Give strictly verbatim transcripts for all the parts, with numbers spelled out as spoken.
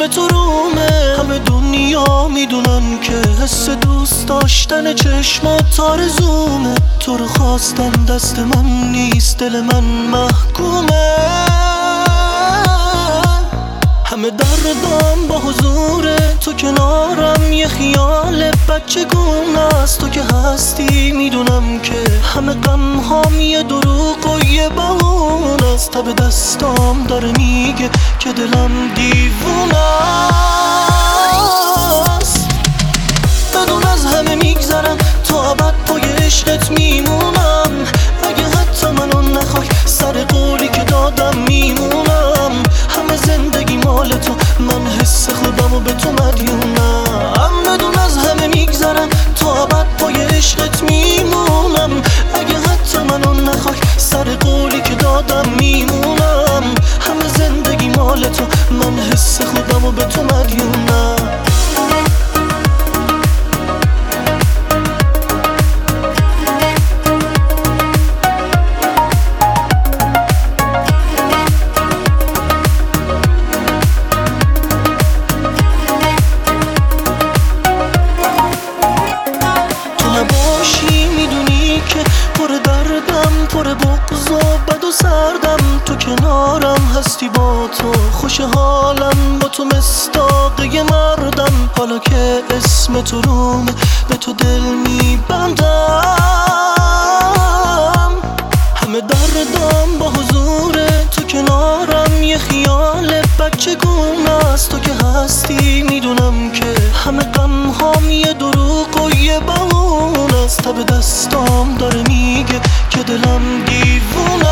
چشم تو رومه. همه دنیا میدونن که حس دوست داشتن چشمات آرزومه. تو رو خواستن دست من نیست، دل من محکومه. همه دردم با حضور تو کنارم، یه خیال بچگونه است. تو که هستی میدونم که همه غم هام یه دروغ و یه بهونه است. تب دستام داره میگه که دلم دیوونه است. بدون از همه میگذرم، تا ابد پای عشقت میمونم. اگه حتی منو نخوای، سر قولی که دادم میمونم. همه زندگی مال تو، من حس خودمو به تو مدیونم. بدون از همه میگذرم، تا ابد پای عشقت میمونم. اگه حتی منو نخوای، سر قولی که دادم میمونم. همه زندگی مال تو، من حس خودمو به تو مدیونم. پر دردم، پر بغض و بد و سردم. تو کنارم هستی، با تو خوش حالم. با تو مصداقه مردم. حالا که اسم تو رومه، به تو دل میبندم. همه دردم با حضور تو کنارم، یه خیال بچگونه است. تو که هستی میدونم که همه غم هام یه دروغ و یه بهونه است. تب دستام داره میگه که دلم دیوونه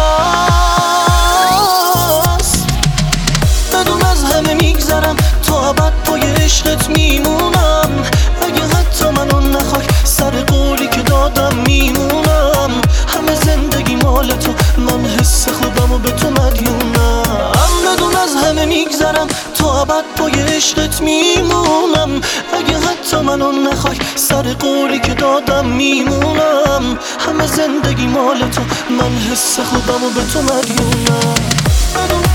است. بدون از همه میگذرم، تا ابد پای عشقت میمونم. اگه حتی منو نخوای، سر قولی که دادم میمونم. همه زندگی مال تو، من حس خودمو به تو مدیونم. بدون از همه میگذرم، تا ابد پای عشقت میمونم. اگه حتی منو نخوای، سر قولی که دادم میمونم. همه زندگی مال تو، من حس خودمو به تو مدیونم.